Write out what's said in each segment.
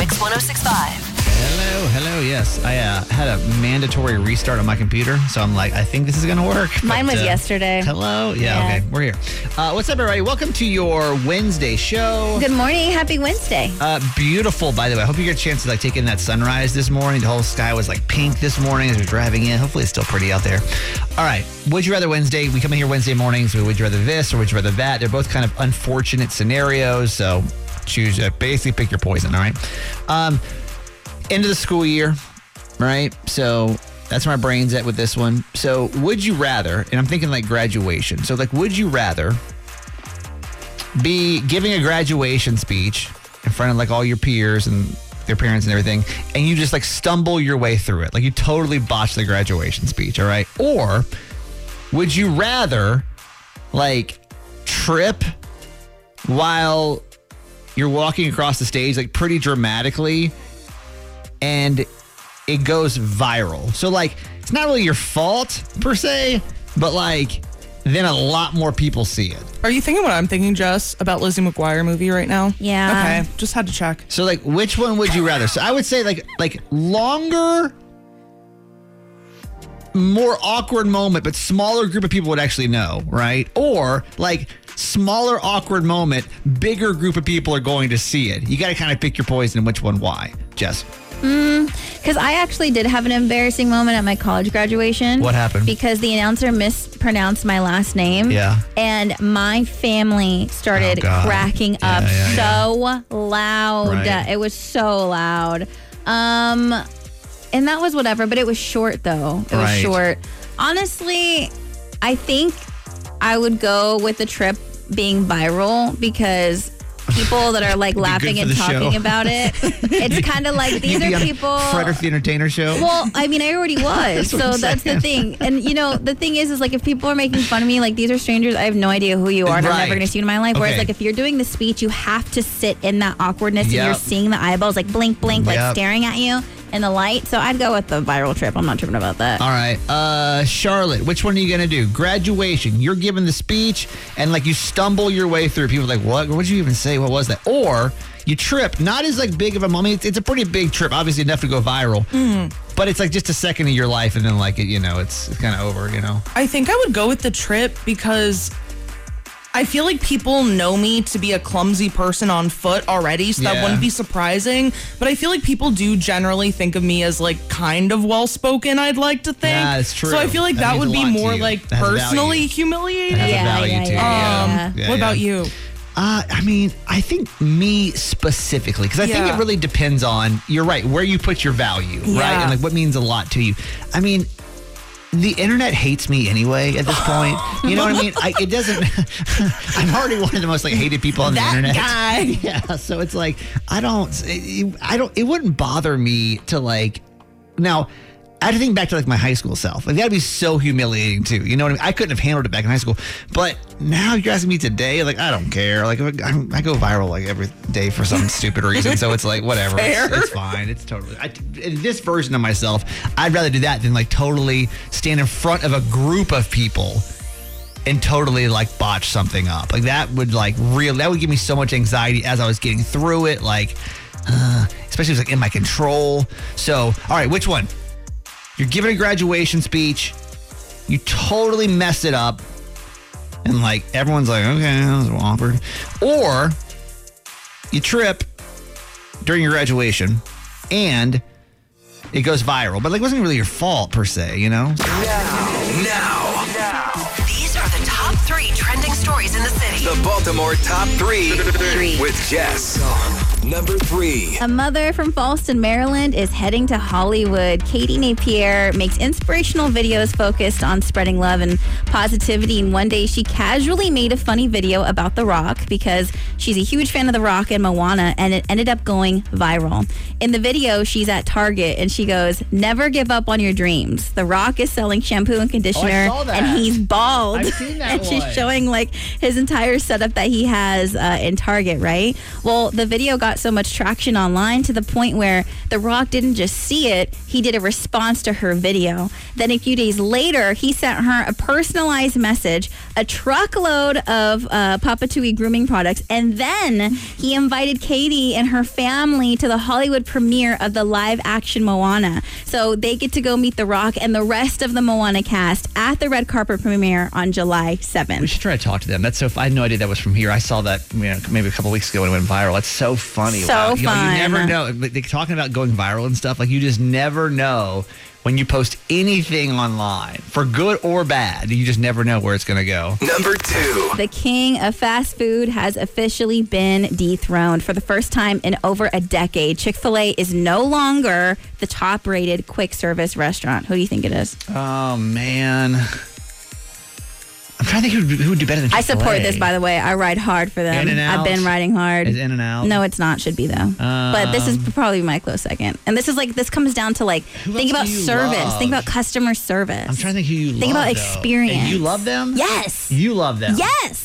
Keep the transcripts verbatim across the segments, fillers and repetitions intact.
Mix one oh six point five. Hello, hello, yes. I uh, had a mandatory restart on my computer, so I'm like, I think this is going to work. Mine but, was uh, yesterday. Hello? Yeah, Yeah. okay, we're here. Uh, what's up, everybody? Welcome to your Wednesday show. Good morning. Happy Wednesday. Uh, beautiful, by the way. I hope you get a chance to like take in that sunrise this morning. The whole sky was like pink this morning as we were driving in. Hopefully it's still pretty out there. All right, Would You Rather Wednesday. We come in here Wednesday mornings with Would You Rather This or Would You Rather That. They're both kind of unfortunate scenarios, so choose, uh, basically pick your poison, all right? Um, end of the school year, right? So that's where my brain's at with this one. So would you rather, and I'm thinking like graduation. So like, would you rather be giving a graduation speech in front of like all your peers and their parents and everything, and you just like stumble your way through it? Like you totally botch the graduation speech, all right? Or would you rather like trip while you're walking across the stage like pretty dramatically and it goes viral? So like it's not really your fault per se, but like then a lot more people see it. Are you thinking what I'm thinking, Jess, about Lizzie McGuire movie right now? Yeah. Okay, just had to check. So like which one would you rather? So I would say like like longer, more awkward moment, but smaller group of people would actually know, right? Or like smaller awkward moment, bigger group of people are going to see it. You got to kind of pick your poison and which one why. Jess. Because I actually did have an embarrassing moment at my college graduation. What happened? Because the announcer mispronounced my last name. Yeah. And my family started Oh, God. cracking Yeah, up yeah, so loud. Right. It was so loud. Um, and that was whatever, but it was short though. It was Right. short. Honestly, I think I would go with the trip being viral because people that are like Be laughing good for and the talking show. about it, it's kind of like these You'd be are on people. Frederick the Entertainer show. Well, I mean, I already was, That's what so I'm that's the saying. thing. And you know, the thing is, is like if people are making fun of me, like these are strangers, I have no idea who you are, and I'm Right. never going to see you in my life. Whereas, Okay. like if you're doing the speech, you have to sit in that awkwardness, Yep. and you're seeing the eyeballs like blink, blink, like Yep. staring at you in the light. So I'd go with the viral trip. I'm not tripping about that. All right. Uh, Charlotte, which one are you going to do? Graduation. You're giving the speech and like you stumble your way through. People are like, what? What did you even say? What was that? Or you trip. Not as like big of a moment. It's, it's a pretty big trip. Obviously enough to go viral. But it's like just a second of your life and then like, it, you know, it's, it's kind of over, you know? I think I would go with the trip because I feel like people know me to be a clumsy person on foot already, so Yeah. that wouldn't be surprising. But I feel like people do generally think of me as like kind of well-spoken, I'd like to think. Yeah, it's true. So I feel like That that, means would a be lot to more you. like That has a personally value. humiliating. It has Yeah, a value yeah, too. yeah, Um, yeah. Yeah, what about yeah. you? Uh, I mean, I think me specifically, because I think Yeah. it really depends on, you're right, where you put your value, right? Yeah. And like what means a lot to you. I mean, the internet hates me anyway at this point. You know what I mean? I, it doesn't, I'm already one of the most like hated people on the That internet. guy. Yeah. So it's like, I don't, it, I don't, it wouldn't bother me to like, now, I had to think back to like my high school self. Like that'd be so humiliating too. You know what I mean? I couldn't have handled it back in high school. But now you're asking me today, like I don't care. Like I, I go viral like every day for some stupid reason. So it's like whatever. It's, Fair. it's fine. It's totally. I, in this version of myself, I'd rather do that than like totally stand in front of a group of people and totally like botch something up. Like that would like real. That would give me so much anxiety as I was getting through it. Like, uh, especially if it's like in my control. So all right, which one? You're giving a graduation speech, you totally mess it up, and like everyone's like, okay, that was awkward. Or you trip during your graduation and it goes viral, but like it wasn't really your fault per se, you know? Now, these are the top three trending stories in the city. The Baltimore Top Three, Three. with Jess. Number three. A mother from Fallston, Maryland is heading to Hollywood. Katie Napier makes inspirational videos focused on spreading love and positivity. And one day she casually made a funny video about The Rock because she's a huge fan of The Rock and Moana, and it ended up going viral. In the video, she's at Target and she goes, "Never give up on your dreams. The Rock is selling shampoo and conditioner saw that. and he's bald." I've seen that And she's one. showing like his entire setup that he has uh, in Target, right? Well, the video got so much traction online to the point where The Rock didn't just see it, he did a response to her video. Then a few days later, he sent her a personal personalized message, a truckload of uh, Papatui grooming products, and then he invited Katie and her family to the Hollywood premiere of the live-action Moana. So they get to go meet The Rock and the rest of the Moana cast at the red carpet premiere on July seventh. We should try to talk to them. That's so. I had no idea that was from here. I saw that you know, maybe a couple weeks ago when it went viral. It's so funny. So wow. You know, fun. You never know. But they're talking about going viral and stuff. Like you just never know when you post anything online, for good or bad. You just never know where it's going to go. Number two. The king of fast food has officially been dethroned for the first time in over a decade. Chick-fil-A is no longer the top-rated quick service restaurant. Who do you think it is? Oh man. I'm trying to think who, who would do better than I Chick-fil-A. support this, by the way. I ride hard for them. In-N-Out? I've been riding hard. Is In-N-Out? No, it's not. Should be, though. But this is probably my close second. And this is like, this comes down to like, Who think else about do you service. love? Think about customer service. I'm trying to think who you Think love, about though. experience. And you love them? Yes. You love them? Yes.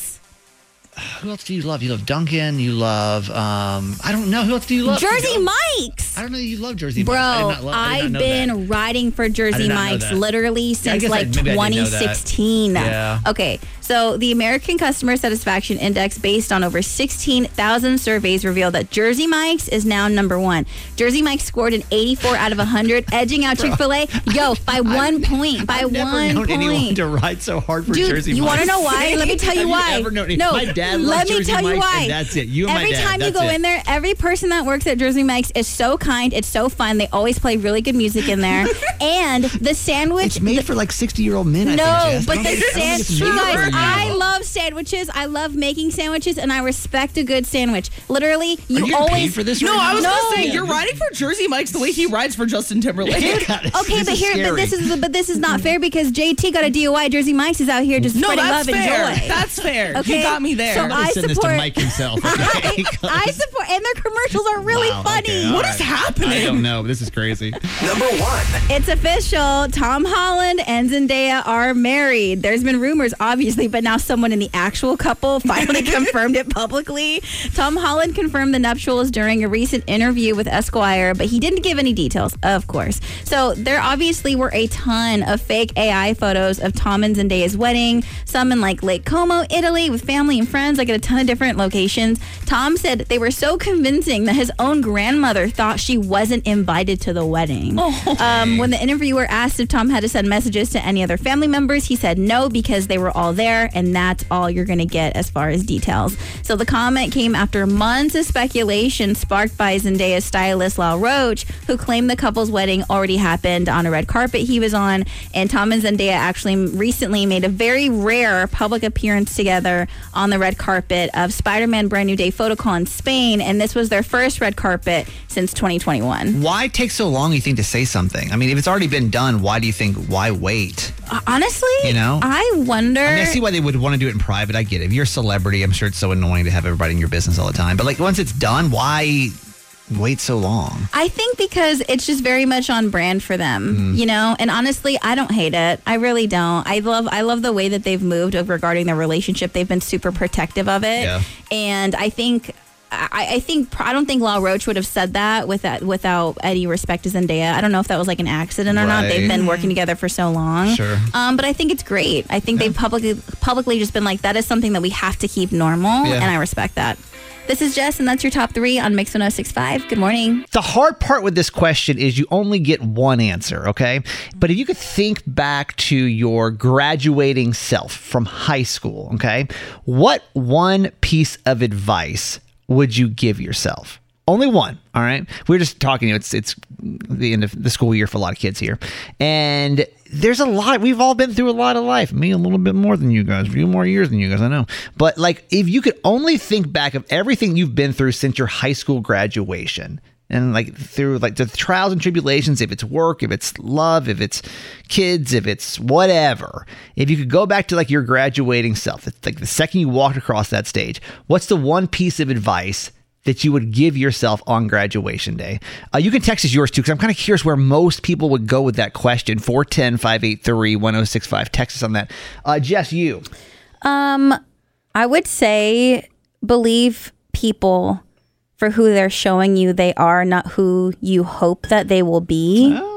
Who else do you love? You love Duncan. You love, um, I don't know. Who else do you love? Jersey Mike's. I don't know that you love Jersey Bro, Mike's. I did not love, I did not I've know been that. riding for I Jersey did not know Mike's that. literally I since guess I- like maybe I did know twenty that. sixteen. Yeah. Okay, so the American Customer Satisfaction Index, based on over sixteen thousand surveys, revealed that Jersey Mike's is now number one. Jersey Mike's scored an eighty-four out of one hundred, edging out Chick-fil-A, yo, by one point. By I've never one known anyone point. to ride so hard for Dude, Jersey you Mike's. want to know why? Let me tell you Have why. You ever known any- no, my dad loves let me Jersey tell you Mike's, why. and that's it. You and Every my dad, time you that's go it. in there, every person that works at Jersey Mike's is so kind. It's so fun. They always play really good music in there. And the sandwich. It's made for like sixty-year-old men, I No, think, Jess. but I the don't think- I don't think sandwich. it's You made for guys, you. I love sandwiches. I love making sandwiches, and I respect a good sandwich. Literally, Are you you getting always. paid for this No, right I now? was No. gonna say you're riding for Jersey Mike's the way he rides for Justin Timberlake. Yeah, this- Okay, this but is here, but scary. this is but this is not fair because J T got a D O I. Jersey Mike's is out here just No, spreading that's love fair. and joy. That's fair. Okay, You got me there. so I'm gonna I send this support- to Mike himself. Okay? I support, and their commercials are really Wow, funny. okay, all What right. is happening? I don't know. This is crazy. Number one. It's official. Tom Holland and Zendaya are married. There's been rumors, obviously, but now someone in the actual couple finally confirmed it publicly. Tom Holland confirmed the nuptials during a recent interview with Esquire, but he didn't give any details, of course. So there obviously were a ton of fake A I photos of Tom and Zendaya's wedding, some in like Lake Como, Italy, with family and friends, like at a ton of different locations. Tom said they were so convincing that his own grandmother thought she wasn't invited to the wedding. Oh. Um, when the interviewer asked if Tom had to send messages to any other family members, he said no because they were all there, and that's all you're going to get as far as details. So the comment came after months of speculation sparked by Zendaya's stylist Lyle Roach, who claimed the couple's wedding already happened on a red carpet he was on, and Tom and Zendaya actually recently made a very rare public appearance together on the red carpet of Spider-Man Brand New Day Photocall in Spain, and this was their first red carpet since twenty twenty-one. Why take so long, you think, to say something? I mean, if it's already been done, why do you think, why wait? Honestly, You know? I wonder. I mean, I see why they would want to do it in private. I get it. If you're a celebrity, I'm sure it's so annoying to have everybody in your business all the time. But like once it's done, why wait so long? I think because it's just very much on brand for them, Mm-hmm. you know. And honestly, I don't hate it. I really don't. I love, I love the way that they've moved regarding their relationship. They've been super protective of it, Yeah. and I think. I, I think I don't think Lyle Roach would have said that without without any respect to Zendaya. I don't know if that was like an accident or not. Right. They've been working together for so long. Sure. Um, but I think it's great. I think they've publicly publicly just been like, that is something that we have to keep normal, Yeah. and I respect that. This is Jess, and that's your top three on Mix one oh six point five. Good morning. The hard part with this question is you only get one answer, okay? But if you could think back to your graduating self from high school, okay? What one piece of advice would you give yourself? Only one, all right? We're just talking, you know, it's it's the end of the school year for a lot of kids here. And there's a lot, we've all been through a lot of life. Me a little bit more than you guys, a few more years than you guys, I know. But like, if you could only think back of everything you've been through since your high school graduation, and like through like the trials and tribulations, if it's work, if it's love, if it's kids, if it's whatever, if you could go back to like your graduating self, it's like the second you walked across that stage, what's the one piece of advice that you would give yourself on graduation day? Uh, you can text us yours too, because I'm kind of curious where most people would go with that question. four one zero, five eight three, one oh six five. Text us on that. Uh, Jess, you. Um, I would say believe people for who they're showing you they are, not who you hope that they will be. Oh,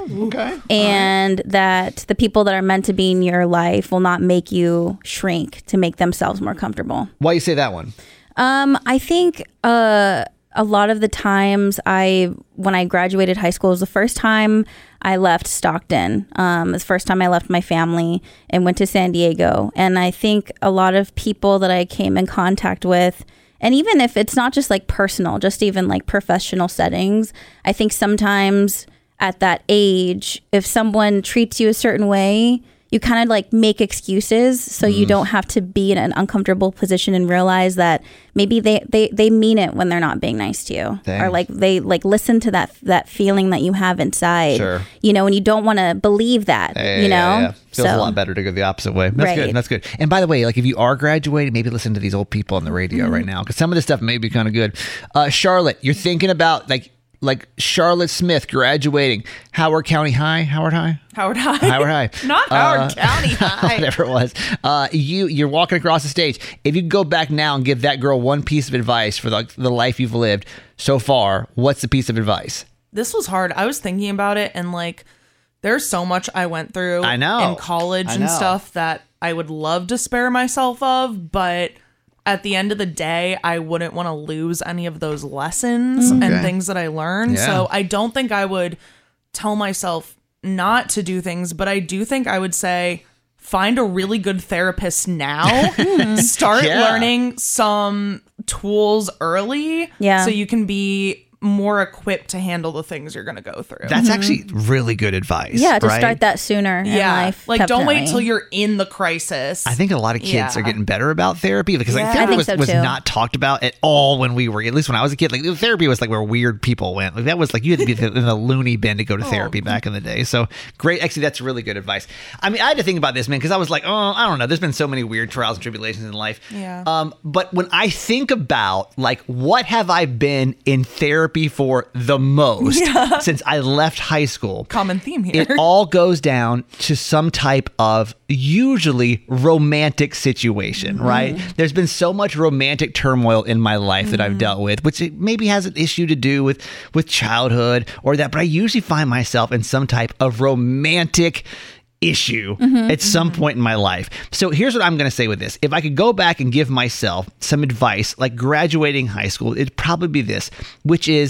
Okay. and that the people that are meant to be in your life will not make you shrink to make themselves more comfortable. Why you say that one? Um, I think uh, a lot of the times I, when I graduated high school, was the first time I left Stockton. Um, it was the first time I left my family and went to San Diego. And I think a lot of people that I came in contact with, and even if it's not just like personal, just even like professional settings, I think sometimes at that age, if someone treats you a certain way, you kind of like make excuses so you don't have to be in an uncomfortable position and realize that maybe they, they, they mean it when they're not being nice to you. Dang. Or like they like listen to that that feeling that you have inside. Sure. You know, and you don't want to believe that, Yeah, you know? yeah, yeah. Feels a lot better to go the opposite way. That's Right. good. That's good. And by the way, like if you are graduating, maybe listen to these old people on the radio Mm-hmm. right now because some of this stuff may be kind of good. Uh, Charlotte, you're thinking about like like Charlotte Smith graduating Howard County High, Howard High. Howard High. Howard High. Not Howard County High. Whatever it was. Uh, you, you're walking across the stage. If you could go back now and give that girl one piece of advice for the, the life you've lived so far, what's the piece of advice? This was hard. I was thinking about it, and like, there's so much I went through I know. in college I and know. stuff that I would love to spare myself of, but at the end of the day, I wouldn't want to lose any of those lessons Okay. and things that I learned. Yeah. So I don't think I would tell myself not to do things, but I do think I would say find a really good therapist now. Start Yeah. learning some tools early Yeah. so you can be more equipped to handle the things you're going to go through. That's actually really good advice. Yeah, to right? start that sooner in yeah. life. Like, don't wait definitely. till you're in the crisis. I think a lot of kids Yeah. are getting better about therapy because like Yeah. therapy I think was, so, was too. not talked about at all when we were, at least when I was a kid. Like therapy was like where weird people went. Like that was like you had to be in the loony bin to go to Oh. therapy back in the day. So great. Actually, that's really good advice. I mean, I had to think about this, man, because I was like, oh, I don't know. There's been so many weird trials and tribulations in life. Yeah. Um, but when I think about like what have I been in therapy for the most since I left high school? Common theme here. It all goes down to some type of usually romantic situation, right? There's been so much romantic turmoil in my life that I've dealt with, which it maybe has an issue to do with with childhood or that, but I usually find myself in some type of romantic issue at some point in my life. So here's what I'm going to say with this. If I could go back and give myself some advice, like graduating high school, it'd probably be this, which is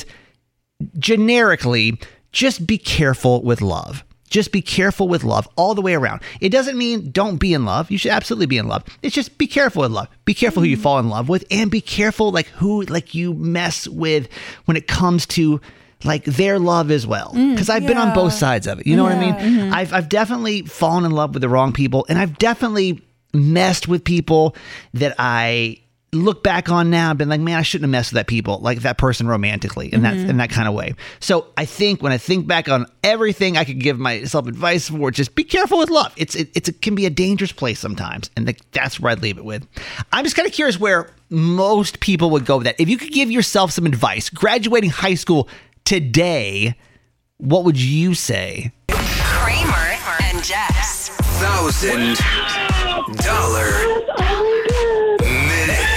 generically, just be careful with love. Just be careful with love all the way around. It doesn't mean don't be in love. You should absolutely be in love. It's just be careful with love. Be careful who you fall in love with, and be careful like who like you mess with when it comes to like their love as well. Because I've been on yeah. both sides of it. You know what I mean? I've I've definitely fallen in love with the wrong people, and I've definitely messed with people that I look back on now and been like, man, I shouldn't have messed with that people, like that person romantically in that in that kind of way. So I think when I think back on everything I could give myself advice for, just be careful with love. It's it, it's it can be a dangerous place sometimes, and like, that's where I'd leave it with. I'm just kind of curious where most people would go with that. If you could give yourself some advice, graduating high school today, what would you say? Kramer and Jess. Thousand dollar minute.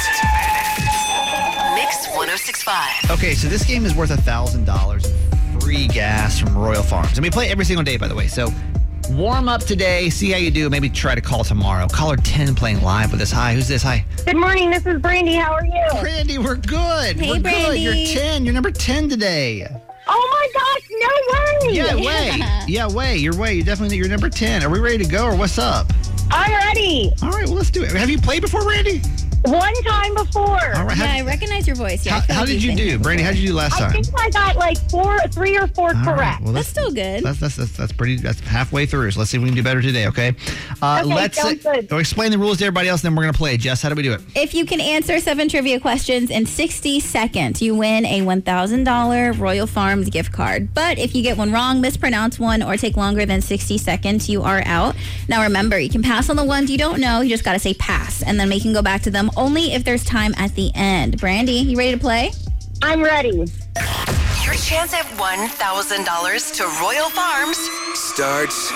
Mix one oh six point five. Okay, so this game is worth one thousand dollars free gas from Royal Farms. And we play every single day, by the way. So warm up today, see how you do. Maybe try to call tomorrow. Caller ten playing live with us. Hi, who's this? Hi. Good morning. This is Brandy. How are you? Brandy, we're good. Hey, we're good. Brandy. You're ten. You're number ten today. Oh my gosh! No way! Yeah, way. Yeah, way. You're way. You're definitely you're number ten. Are we ready to go or what's up? I'm ready. All right, well, let's do it. Have you played before, Brandy? One time before. All right. Yeah, How, I recognize your voice. Yeah, I how, feel how like did you've you been do, here Brandy? How did you do last I time? think I got like four, three or four All right, correct. well, That's still good. That's, that's that's that's pretty. That's halfway through. So let's see if we can do better today. Okay. Uh, Okay, let's sounds good. uh, explain the rules to everybody else. Then we're gonna play. Jess, how do we do it? If you can answer seven trivia questions in sixty seconds, you win a one thousand dollars Royal Farms gift card. But if you get one wrong, mispronounce one, or take longer than sixty seconds, you are out. Now remember, you can pass on the ones you don't know. You just got to say pass, and then we can go back to them only if there's time at the end. Brandy, you ready to play? I'm ready. Your chance at one thousand dollars to Royal Farms Starts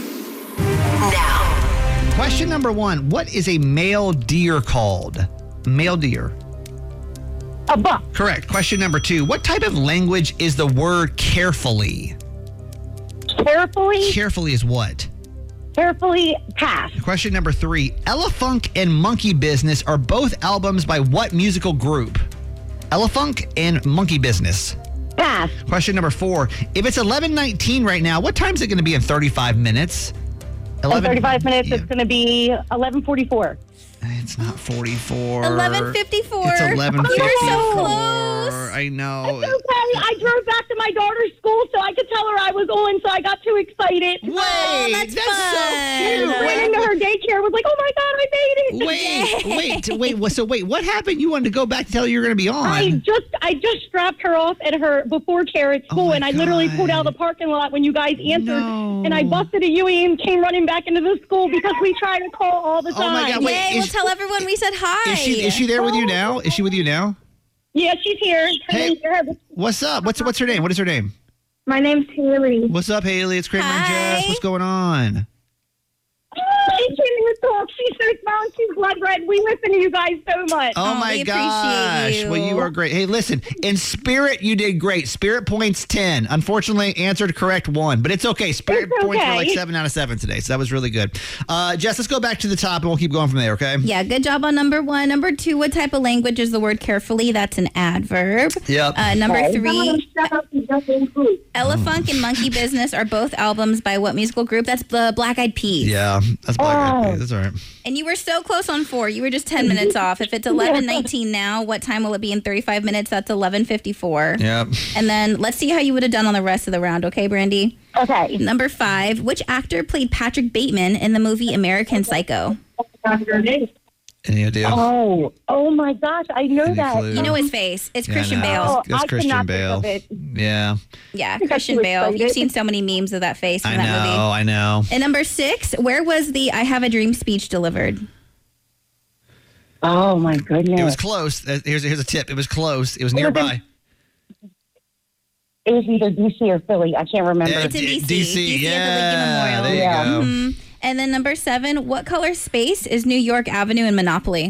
now. Question number one: what is a male deer called? Male deer. A buck. Correct. Question number two: what type of language is the word carefully? Carefully, Carefully is what? carefully pass. Question number three. Elefunk and Monkey Business are both albums by what musical group? Elefunk and Monkey Business. Pass. Question number four. If it's eleven nineteen right now, what time is it going to be in thirty-five minutes? In thirty-five minutes, Yeah. it's going to be eleven forty-four. It's not forty-four. eleven fifty-four. It's eleven You fifty-four. were so close. I know. Okay, I drove back to my daughter's school so I could tell her I was on, so I got too excited. Wait, Oh, that's so fun. And cute. ran into her daycare, was like, oh my God, I made it. Wait, wait, wait, wait. So wait, what happened? You wanted to go back to tell her you were going to be on? I just I just strapped her off at her before care at school, Oh my and I literally God. pulled out of the parking lot when you guys answered, No. and I busted a U E and came running back into the school because we try to call all the Oh time. my God, wait. Yay, is- we'll tell everyone we said hi. Is she is she there with you now? Is she with you now? Yeah, she's here. Her Hey. name's Deb. What's up? What's what's her name? What is her name? My name's Haley. What's up, Haley? It's Kramer and Hi. Jess. What's going on? She can't even talk. She's so smart. She's blood red. We listen to you guys so much. Oh, Oh, my we appreciate gosh. you. Well, you are great. Hey, listen, in spirit, you did great. Spirit points ten. Unfortunately, answered correct one, but it's okay. Spirit It's points were okay. like seven out of seven today, so that was really good. Uh, Jess, let's go back to the top and we'll keep going from there, okay? Yeah, good job on number one. Number two, what type of language is the word carefully? That's an adverb. Yep. Uh, number Okay. three, Shut up and jump in, please. Elefunk and Monkey Business are both albums by what musical group? That's the Black Eyed Peas. Yeah, that's Black Eyed Oh. Peas. That's all right. And you were so close on four. You were just ten minutes off. If it's eleven nineteen now, what time will it be in thirty-five minutes? That's eleven fifty-four. Yep. And then let's see how you would have done on the rest of the round, okay, Brandy? Okay. Number five, which actor played Patrick Bateman in the movie American Psycho? Any idea? Oh, oh my gosh, I know Any that. clue? You know his face. It's Yeah, I Christian know. Bale. Oh, That's I Christian cannot Bale. think of it. Yeah, Yeah, got Christian too Bale. excited. You've seen so many memes of that face in I that know, movie. I know. And number six, where was the I Have a Dream speech delivered? Oh my goodness. It was close. Uh, Here's here's a tip. It was close. It was nearby. It was either D C or Philly. I can't remember. Yeah, It's in D- D C. D C, D C at the Lincoln yeah, Memorial. there you Yeah. go. Mhm. And then number seven, what color space is New York Avenue in Monopoly?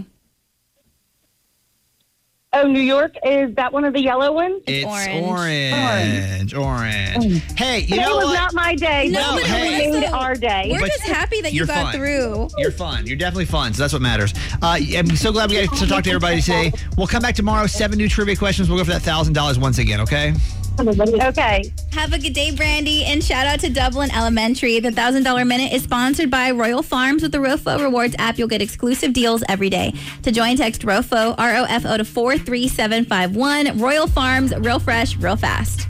Oh, New York, is that one of the yellow ones? It's orange. orange. Orange. Hey, you Today know was what? not my day. No, so but we hey. made also- our day. We're But just happy that you you're got fine. through. You're fun. You're definitely fun. So that's what matters. Uh, I'm so glad we got to talk to everybody today. We'll come back tomorrow. Seven new trivia questions. We'll go for that one thousand dollars once again, okay? Okay. Have a good day, Brandy, and shout out to Dublin Elementary. The one thousand dollars Minute is sponsored by Royal Farms. With the ROFO Rewards app, you'll get exclusive deals every day. To join, text ROFO, R O F O, to four three seven five one. Royal Farms, real fresh, real fast.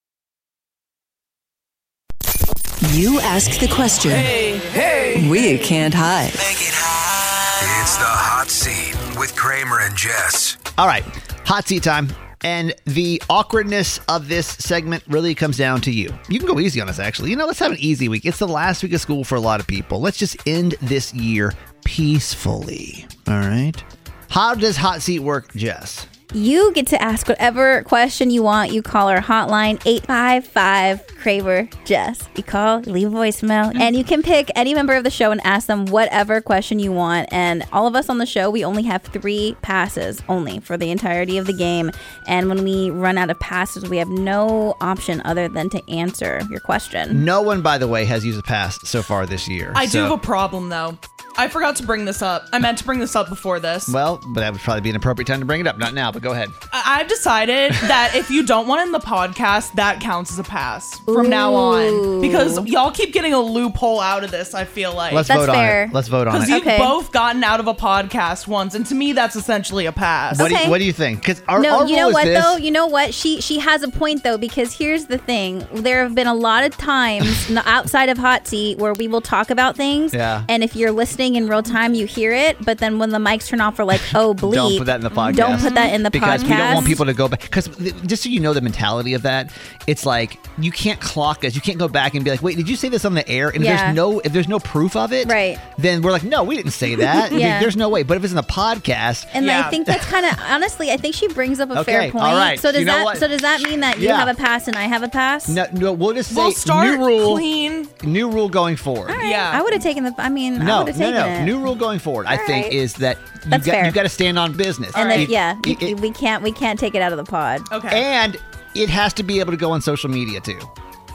You ask the question. Hey, hey. We can't hide. Make it hot. It's the hot seat with Kramer and Jess. All right. Hot seat time. And the awkwardness of this segment really comes down to you. You can go easy on us, actually. You know, let's have an easy week. It's the last week of school for a lot of people. Let's just end this year peacefully. All right. How does hot seat work, Jess? You get to ask whatever question you want. You call our hotline, eight five five, Kramer Jess. You call, you leave a voicemail, and you can pick any member of the show and ask them whatever question you want. And all of us on the show, we only have three passes only for the entirety of the game. And when we run out of passes, we have no option other than to answer your question. No one, by the way, has used a pass so far this year. I do So- have a problem though. I forgot to bring this up. I meant to bring this up before this. Well, but that would probably be an appropriate time to bring it up. Not now, but go ahead. I- I've decided that if you don't want it in the podcast, that counts as a pass from now on. Because y'all keep getting a loophole out of this, I feel like. Let's That's vote fair. on it. Let's vote on Because it. you've Okay. both gotten out of a podcast once, and to me, that's essentially a pass. What, do Okay. you, what do you think? Because our, No, our you know rule is what this. though? You know what? She she has a point though, because here's the thing. There have been a lot of times n- outside of Hot Seat where we will talk about things. Yeah. And if you're listening in real time, you hear it. But then when the mics turn off, we're like, oh, bleep. Don't put that in the podcast. Don't put that in the because podcast. we don't want people to go back. Because just so you know the mentality of that, it's like you can't clock us. You can't go back and be like, wait, did you say this on the air? And if Yeah. there's no if there's no proof of it, Right. then we're like, no, we didn't say that. Yeah. There's no way. But if it's in the podcast, And Yeah. I think that's kind of honestly, I think she brings up a Okay, fair point. all right. So does You know that what? so does that mean that you Yeah. have a pass and I have a pass? no, no, we'll just say We'll start new rule, clean. new rule going forward. All right. Yeah. I would have taken the. I mean, I No, would have no, taken no. it. New rule going forward, I All think, right. is that you That's got, fair. you got to stand on business. and then It- yeah, it- we, it- we can't we can't take it out of the pod. Okay. and it has to be able to go on social media too.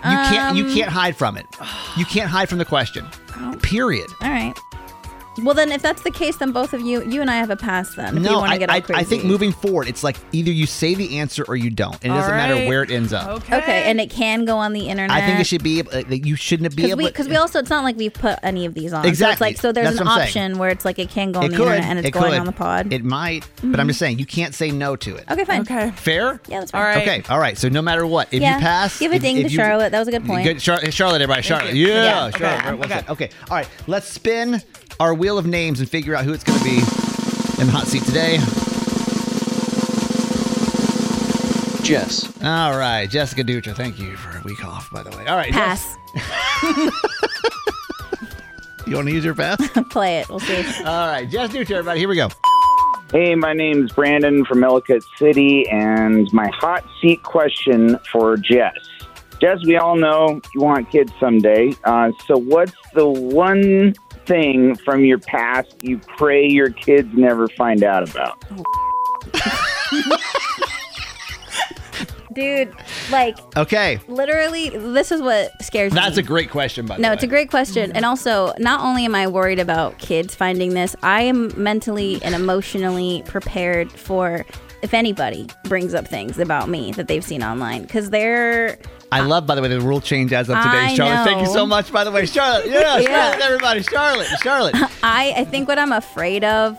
You can't. You Um, can't hide from it. You can't hide from the question. Period. All right. Well, then, if that's the case, then both of you, you and I have a pass then. If you No, want I, to get all I, crazy. I think moving forward, it's like either you say the answer or you don't, and it doesn't All matter right. where it ends up. Okay. Okay, and it can go on the internet. I think it should be. able- uh, You shouldn't be Because able. we, cause we also, it's not like we've put any of these on. Exactly. So, it's like, so there's That's an what I'm option saying. where it's like it can go on it the could. internet and it's it going could. on the pod. It might, but I'm just saying you can't say no to it. Okay, fine. Okay. Fair. Yeah, that's All fine. right. Okay. All right. So no matter what, if Yeah. you pass, Give a if- ding if to you- Charlotte. That was a good point. Good, Char- Charlotte, everybody. Charlotte. you. Yeah. Yeah, Charlotte. okay. Right, one Okay. second. Okay. All right. Let's spin our wheel of names and figure out who it's going to be in the hot seat today. Jess. All right. Jessica Dutra. Thank you for a week off, by the way. All right. Pass. Jess, you want to use your pass? Play it. We'll see. All right. Jess Dutra, everybody. Here we go. Hey, my name's Brandon from Ellicott City, and my hot seat question for Jess. Jess, we all know you want kids someday. Uh, so what's the one thing from your past you pray your kids never find out about? Dude, like, Okay. literally, this is what scares me. That's a great question, by the No, way. it's a great question. And also, not only am I worried about kids finding this, I am mentally and emotionally prepared for if anybody brings up things about me that they've seen online. Because they're. I love, by the way, the rule change as of today. I Charlotte, thank you know. so much, by the way. Charlotte, yeah, Yeah. Charlotte, everybody. Charlotte, Charlotte. I, I think what I'm afraid of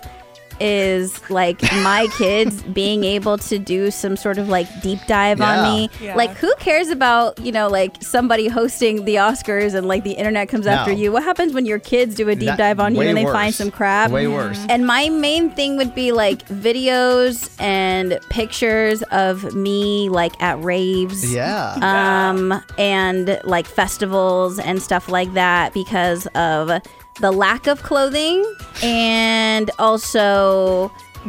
is like my kids being able to do some sort of like deep dive Yeah. on me. Yeah. Like, who cares about, you know, like somebody hosting the Oscars and like the internet comes after No. you? What happens when your kids do a deep That- dive on you way and they worse. find some crap? Way worse. And my main thing would be like videos and pictures of me like at raves. Yeah. Um, and like festivals and stuff like that because of the lack of clothing and also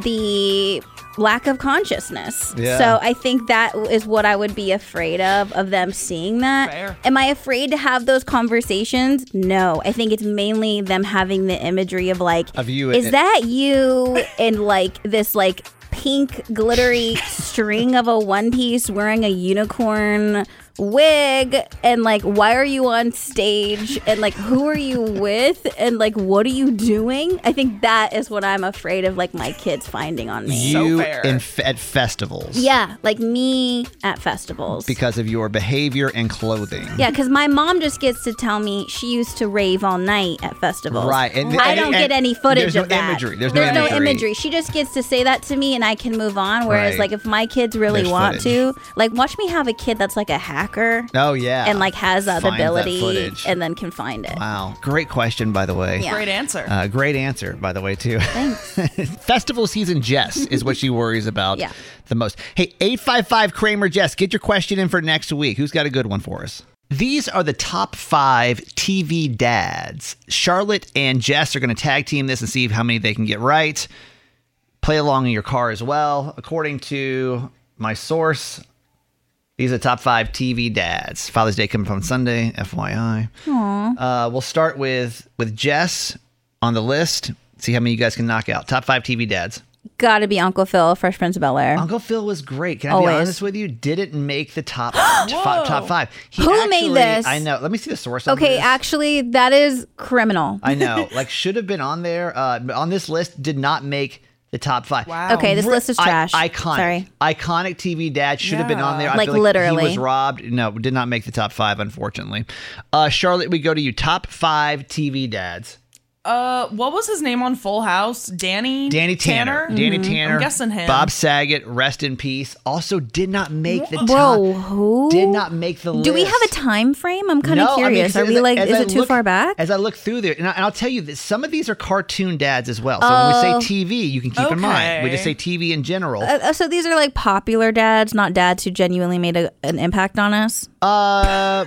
the lack of consciousness. Yeah. So I think that is what I would be afraid of, of them seeing that. Fair. Am I afraid to have those conversations? No. I think it's mainly them having the imagery of like, Of you is and- that you in like this like pink glittery string of a one piece wearing a unicorn wig, and like, why are you on stage, and like, who are you with, and like, what are you doing? I think that is what I'm afraid of, like my kids finding on me. You fair. in f- at festivals. Yeah, like me at festivals. Because of your behavior and clothing. Yeah, because my mom just gets to tell me she used to rave all night at festivals. Right, and- I and- don't and get any footage there's no of that. imagery. There's no imagery. imagery. She just gets to say that to me, and I can move on. Whereas, Right. like, if my kids really There's want footage. to, like, watch me have a kid that's like a hacker Oh, yeah. and like has that Finds that ability, footage. and then can find it. Wow. Great question, by the way. Yeah. Great answer. Uh, great answer, by the way, too. Thanks. Festival season Jess is what she worries about Yeah. the most. Hey, eight five five Kramer Jess, get your question in for next week. Who's got a good one for us? These are the top five T V dads. Charlotte and Jess are going to tag team this and see how many they can get right. Play along in your car as well. According to my source, these are the top five T V dads. Father's Day coming from Sunday, F Y I. Aww. Uh, we'll start with with Jess on the list. See how many you guys can knock out. Top five T V dads. Gotta be Uncle Phil, Fresh Prince of Bel Air. Uncle Phil was great. Can I Always. be honest with you? Didn't make the top top, top five. He Who actually- made this? I know. Let me see the source. On Okay, this. actually, that is criminal. I know. Like, should have been on there. Uh, on this list, did not make the top five. Wow. Okay, this Ri- list is I- trash. iconic. Sorry. Iconic T V dad should have been on there. I Like, feel like he literally. was robbed. No, did not make the top five, unfortunately. Uh, Charlotte, we go to you. Top five T V dads. Uh, what was his name on Full House? Danny. Danny Tanner. Danny Tanner. I'm guessing him. Bob Saget, rest in peace. Also did not make the top. Bro, who? Did not make the list. Do we have a time frame? I'm kind of No, I mean, curious. 'cause Are as we I- like, as is I it too look- far back? As I look through there, and, I, and I'll tell you that some of these are cartoon dads as well. So when Oh. we say T V, you can keep in mind. We just say Okay. T V in general. Uh, so these are like popular dads, not dads who genuinely made a, an impact on us. Uh,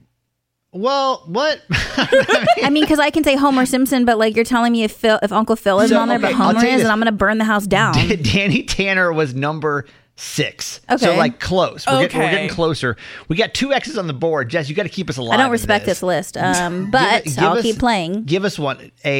well, what? I mean, because I can say Homer Simpson, but like you're telling me if Phil, if Uncle Phil isn't So, on there, okay, but I'll Homer tell you is, this. and I'm gonna burn the house down. Danny Tanner was number six. So Okay. like close. We're, getting, we're Okay. getting closer. We got two X's on the board. Jess, you got to keep us alive. I don't in respect this, list, um, but Give- give I'll us- keep playing. Give us one. A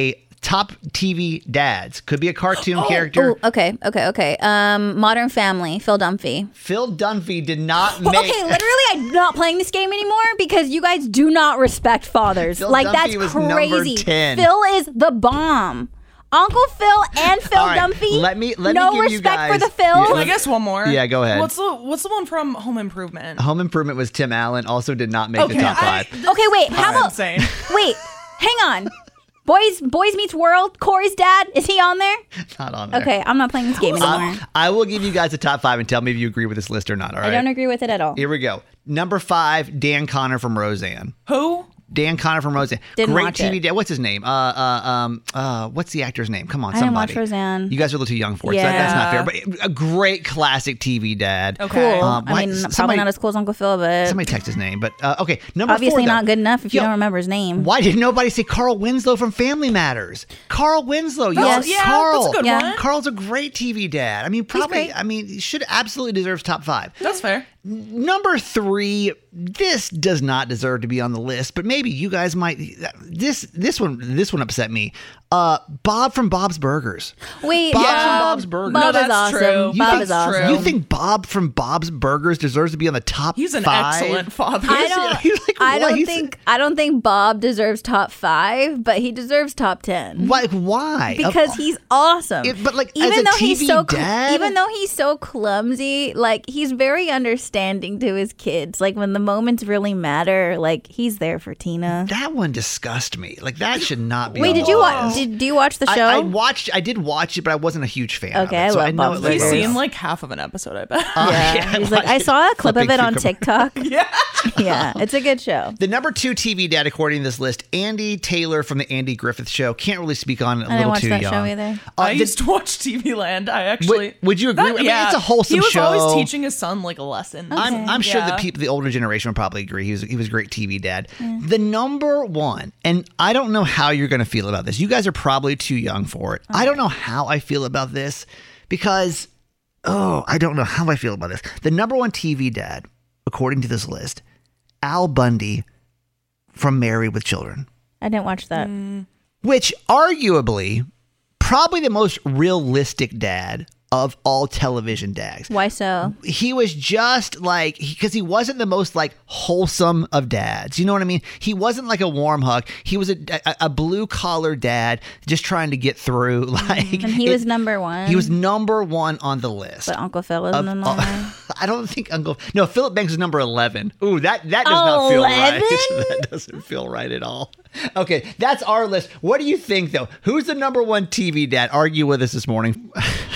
top T V dads. Could be a cartoon character. Oh, okay, okay, okay. Um, Modern Family, Phil Dunphy. Phil Dunphy did not Well, make. okay, literally, I'm not playing this game anymore because you guys do not respect fathers. Phil like Dunphy that's was number crazy. ten. Phil is the bomb. Uncle Phil and Phil All right, Dunphy. let me- let me no give you respect guys- for the Yeah, Phils. Can I guess one more? Yeah, go ahead. What's the What's the one from Home Improvement? Home Improvement was Tim Allen. Also did not make Okay, the top I- five. Okay, wait. How That's about insane. wait? Hang on. Boys, Boys Meets World. Corey's dad, is he on there? Not on there. Okay, I'm not playing this game anymore. I, I will give you guys a top five and tell me if you agree with this list or not. All right. I don't agree with it at all. Here we go. Number five, Dan Connor from Roseanne. Who? Dan Connor from Roseanne. Didn't Great watch T V it. dad. What's his name? Uh, uh, um, uh, what's the actor's name? Come on, I didn't somebody. watch Roseanne. You guys are a little too young for it. So that- that's not Yeah. fair. But a great classic T V dad. Okay. Cool. Um, why- I mean, somebody- probably not as cool as Uncle Phil, but Somebody text his name. But uh, okay, number obviously four. though. not good enough if you Yo, don't remember his name. Why did nobody say Carl Winslow from Family Matters? Carl Winslow. Yes. Yes. Yeah, Carl. that's a good Yeah. one. Carl's a great T V dad. I mean, probably. great. I mean, he should absolutely deserves top five. That's fair. Number three, this does not deserve to be on the list, but maybe you guys might. This this one this one upset me. Uh, Bob from Bob's Burgers. Wait, Bob yeah. from Bob's Burgers. Bob No, is that's awesome. true. You Bob think- is awesome. true. You think Bob from Bob's Burgers deserves to be on the top? He's an five? excellent father. I He's- don't. he's like, I what? don't He's- think. I don't think Bob deserves top five, but he deserves top ten. Like why? Because Of- he's awesome. It- but, like, even as a though T V he's so, cl- dad? even though he's so clumsy, like he's very understanding to his kids. Like when the moments really matter, like he's there for Tina. that one disgusts me. Like that should not be. Wait, on did the you list. watch? Did do you watch the I, show? I watched. I did watch it, but I wasn't a huge fan. Okay, of it, I so love I know Bob's it, like, He's Burgers. seen like half of an episode, I bet. Uh, yeah, he's like, I saw a clip of flipping it on through- TikTok. yeah. Yeah, it's a good show. The number two T V dad, according to this list, Andy Taylor from the Andy Griffith Show. Can't really speak on it. A I didn't little watch too that young. show either. Uh, I the- used to watch T V Land. I actually. Would- would you agree? I mean, it's a wholesome He was show. always teaching his son like a lesson. I'm, I'm sure Yeah. the people, the older generation would probably agree. He was he was a great T V dad. The number one, and I don't know how you're going to feel about this. You guys are probably too young for it. I don't know how I feel about this because, oh, I don't know how I feel about this. The number one T V dad, according to this list, Al Bundy from Married with Children, I didn't watch that. which arguably probably the most realistic dad of all television dads. Why so? He was just like, because he, he wasn't the most like wholesome of dads. You know what I mean? He wasn't like a warm hug. He was a, a, a blue collar dad just trying to get through. Like, And he it- was number one. He was number one on the list. But Uncle Phil isn't on Uh, there. I don't think Uncle. No, Philip Banks is number eleven. Ooh, that that does not feel right. eleven? That doesn't feel right at all. Okay, that's our list. What do you think though? Who's the number one T V dad? Argue with us this morning.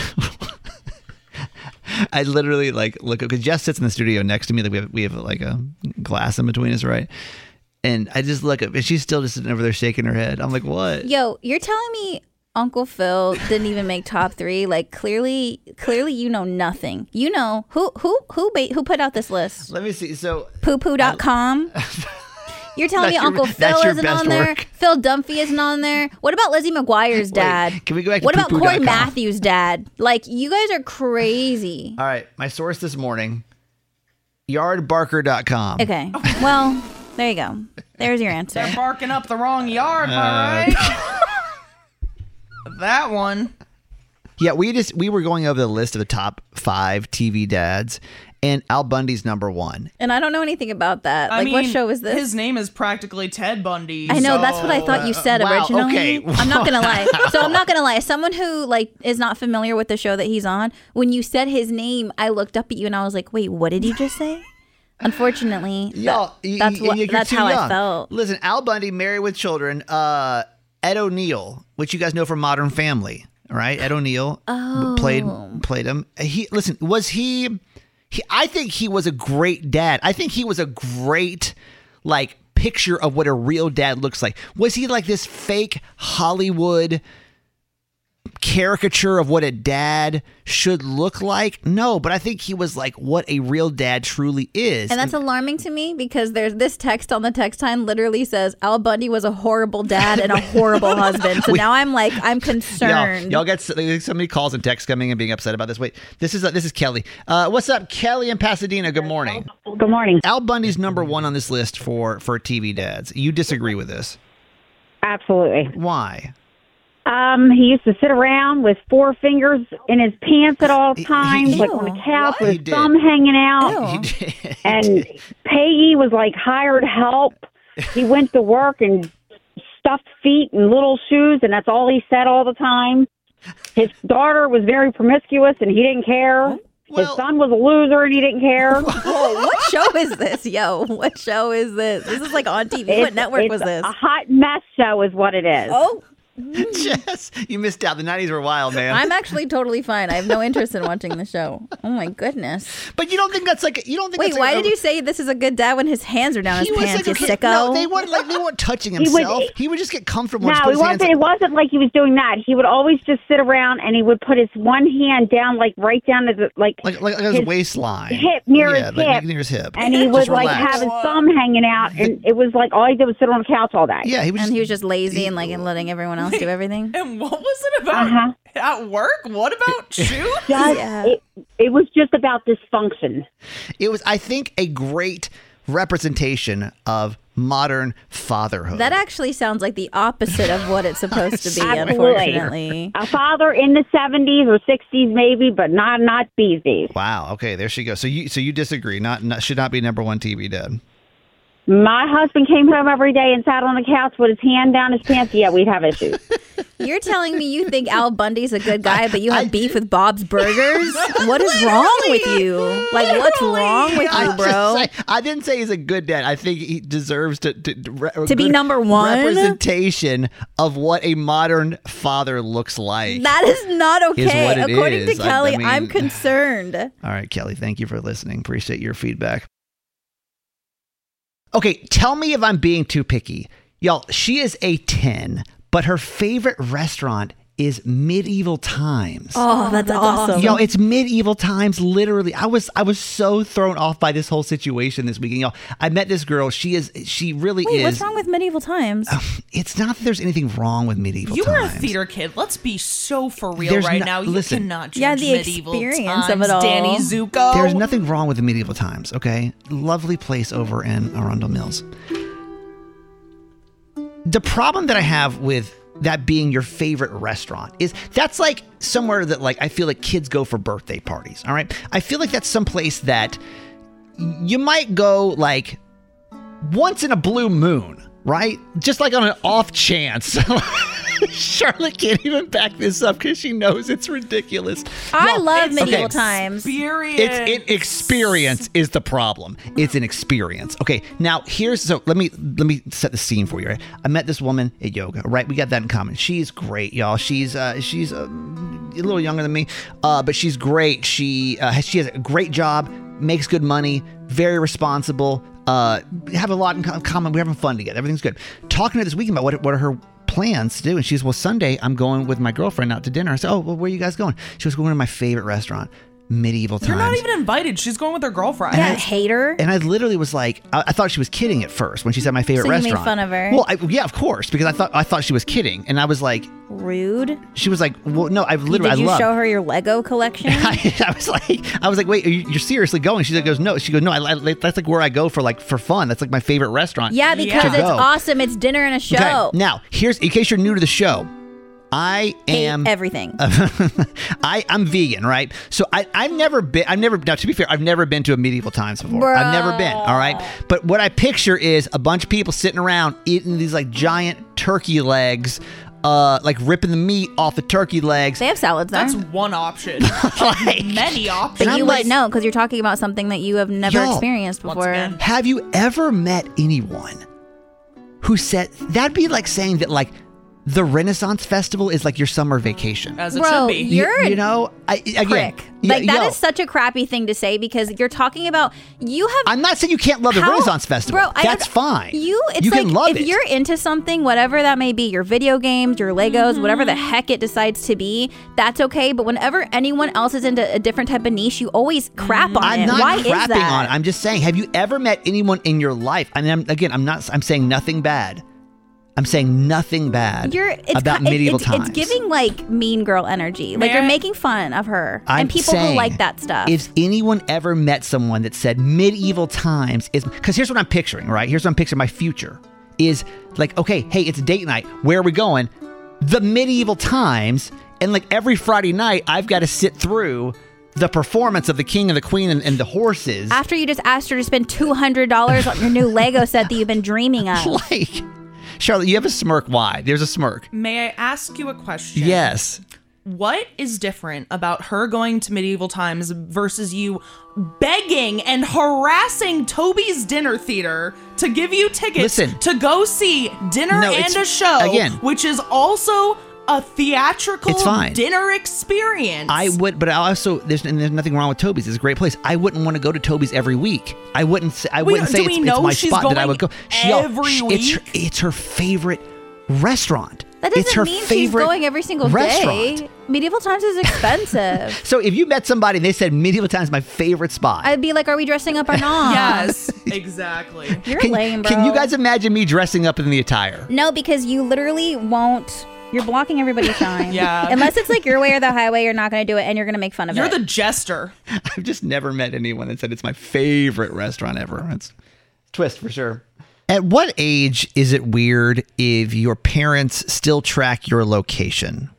I literally like look because Jess sits in the studio next to me. Like we have we have like a glass in between us, right? And I just look up, and she's still just sitting over there shaking her head. I'm like, what? Yo, you're telling me Uncle Phil didn't even make top three? Like clearly, clearly you know nothing. You know who who who ba- who put out this list? Let me see. So poo poo dot com. You're telling me That's your- Uncle that's Phil your isn't best on there? work. Phil Dunphy isn't on there? What about Lizzie McGuire's dad? can we go back to What about poo poo dot com? Corey Matthews' dad? Like, you guys are crazy. all right, my source this morning, yard barker dot com. Okay, well, there you go. There's your answer. They're barking up the wrong yard, am Uh, I right? That one. Yeah, we just we were going over the list of the top five T V dads, and Al Bundy's number one. And I don't know anything about that. I Like, mean, what show is this? His name is practically Ted Bundy. I know, so- that's what I thought you said wow, originally. okay. I'm not gonna lie. So I'm not gonna lie. As someone who like is not familiar with the show that he's on, when you said his name, I looked up at you and I was like, "Wait, what did you just say?" Unfortunately, Y'all, that- y- that's y- what you're that's too how young. I felt. Listen, Al Bundy, Married with Children, uh, Ed O'Neill, which you guys know from Modern Family, all right? Ed O'Neill Oh. played played him. He listen, was he, he? I think he was a great dad. I think he was a great like picture of what a real dad looks like. Was he like this fake Hollywood caricature of what a dad should look like? No, but I think he was like what a real dad truly is. And that's alarming to me because there's this text on the text line literally says Al Bundy was a horrible dad and a horrible husband. So now I'm like, I'm Y'all, concerned. y'all got so so many calls and texts coming and being upset about this. Wait, this is uh, this is Kelly. Uh, what's up, Kelly in Pasadena? Good morning. Good morning. Al Bundy's number one on this list for for T V dads. You disagree with this? Absolutely. Why? Um, he used to sit around with four fingers in his pants at all He- times, he- like on the couch He with his did. thumb hanging out. Ew. He did. He And did. Peggy was like hired help. He went to work and stuffed feet and little shoes, and that's all he said all the time. His daughter was very promiscuous, and he didn't care. Well- His son was a loser, and he didn't care. Whoa, what show is this? Yo, what show is this? This is like on T V. What network it's was this? A hot mess show is what it is. Oh, Jess, you missed out. The nineties were wild, man. I'm actually totally fine. I have no interest in watching the show. Oh my goodness. but you don't think that's like you don't think Wait, that's why like did you say this is a good dad when his hands are down his He was pants? like, You okay, sicko. no, they weren't like they weren't touching would- himself. He would, just get comfortable. and No, just put it his hands wasn't. It wasn't like he was doing that. He would always just sit around and he would put his one hand down, like right down to the like, like like, like his, waistline, hip near yeah, his like hip, near his hip, and he Just would like relax. have his thumb hanging out, and it was like all he did was sit on the couch all day. Yeah, he was. and Just, he was just lazy and like letting everyone else do everything. And what was it about Uh-huh. at work? What about shoes? Just, Yeah. it, it was just about dysfunction. It was, I think, a great representation of modern fatherhood. That actually sounds like the opposite of what it's supposed to be, Absolutely. unfortunately. A father in the seventies or sixties, maybe, but not not these days. Wow. Okay, there she goes. So you so you disagree? Not, not should not be number one T V dad. My husband came home every day and sat on the couch with his hand down his pants. Yeah, we'd have issues. You're telling me you think Al Bundy's a good guy, but you have I- beef with Bob's Burgers? What is wrong with you? Like, what's wrong with I you, just bro? say- I didn't say he's a good dad. I think he deserves to to, to, re- To be good number one? representation of what a modern father looks like. That is not okay. what it According is. to I- Kelly, I mean- I'm concerned. All right, Kelly, thank you for listening. Appreciate your feedback. Okay, tell me if I'm being too picky. Y'all, she is a ten, but her favorite restaurant is Medieval Times. Oh, that's, awesome. Yo, it's Medieval Times. Literally, I was I was so thrown off by this whole situation this weekend. Y'all, I met this girl. She is she really Wait, is. what's wrong with Medieval Times? It's not that there's anything wrong with Medieval You Times. were a theater kid. Let's be so for real There's right no- now. You listen. cannot judge Yeah, the medieval experience times, of it all. Danny Zuko. There's nothing wrong with the Medieval Times. Okay, lovely place over in Arundel Mills. The problem that I have with that being your favorite restaurant is that's like somewhere that like I feel like kids go for birthday parties. All right, I feel like that's someplace that you might go like once in a blue moon, right? Just like on an off chance. Charlotte can't even back this up because she knows it's ridiculous. I Y'all, love it's Medieval okay. Times. Experience. It's an experience is the problem. It's an experience. Okay, now here's so let me let me set the scene for you. Right? I met this woman at yoga. Right, we got that in common. She's great, y'all. She's uh, she's uh, a little younger than me, uh, but she's great. She uh, has, she has a great job, makes good money, very responsible. Uh, have a lot in co- common. We're having fun together. Everything's good. Talking to her this weekend about what what are her plans to do, and she says, well, Sunday I'm going with my girlfriend out to dinner. I said, oh, well, where are you guys going? She was going to my favorite restaurant, Medieval Times. You're not even invited. She's going with her girlfriend. Yeah, hater. And I literally was like, I, I thought she was kidding at first when she said my favorite So you made restaurant. fun of her? Well, I, yeah, of course, because I thought I thought she was kidding, and I was like, Rude. she was like, well, no, I literally, Did I you love. show her your Lego collection? I, I was like, I was like, wait, are you, you're seriously going? She goes, no. She goes, no. I, I, that's like where I go for like for fun. That's like my favorite restaurant. Yeah, because to it's go. awesome. It's dinner and a show. Okay, now here's in case you're new to the show. I Hate am everything. I, I'm vegan, right? So I, I've never been, I've never, now to be fair, I've never been to a Medieval Times before. I've never been, all right? But what I picture is a bunch of people sitting around eating these like giant turkey legs, uh, like ripping the meat off the turkey legs. They have salads there. That's one option. Like, Many options. But I'm you like- wouldn't know because you're talking about something that you have never Y'all, experienced Once before. again. have you ever met anyone who said, that'd be like saying that like the Renaissance Festival is like your summer vacation. As it Bro, should be. You- you're you, a know, I, again, prick. yeah, Like that is yo, such a crappy thing to say because you're talking about you have. I'm not saying you can't love the How- Renaissance Festival. Bro, I That's under- fine. You, it's you like can love if it. you're into something, whatever that may be, your video games, your Legos, Mm-hmm. whatever the heck it decides to be, that's okay. But whenever anyone else is into a different type of niche, you always crap on I'm it. not Why is crapping that? on it. I'm just saying, have you ever met anyone in your life? And I'm, again, I'm not. I'm saying nothing bad. I'm saying nothing bad You're it's about ki- it- medieval it's, times. It's giving like mean girl energy. Like May you're I- making fun of her I'm and people who saying, like that stuff. If anyone ever met someone that said medieval times is, because here's what I'm picturing, right? Here's what I'm picturing. My future is like, okay, hey, it's date night. Where are we going? the medieval times, and like every Friday night, I've got to sit through the performance of the king and the queen and, and the horses. After you just asked her to spend two hundred dollars on your new Lego set that you've been dreaming of. Like, Charlotte, you have a smirk. Why? There's a smirk. May I ask you a question? Yes. What is different about her going to medieval times versus you begging and harassing Toby's Dinner Theater to give you tickets Listen. to go see dinner No, and it's- a show, again. which is also a theatrical It's fine. dinner experience? I would, but I also there's and there's nothing wrong with Toby's. It's a great place. I wouldn't want to go to Toby's every week. I wouldn't. Say, I We- wouldn't say do it's, we it's know my she's spot that I going would go. every she- It's her, week? it's her favorite restaurant. That it's her doesn't mean she's favorite going every single restaurant. day. Medieval times is expensive. So if you met somebody and they said medieval times is my favorite spot, I'd be like, are we dressing up or not? Yes, exactly. You're can, lame, bro. can you guys imagine me dressing up in the attire? No, because you literally won't. You're blocking everybody's shine. Yeah. Unless it's like your way or the highway, you're not going to do it, and you're going to make fun of You're it. the jester. I've just never met anyone that said it's my favorite restaurant ever. It's twist for sure. At what age is it weird if your parents still track your location?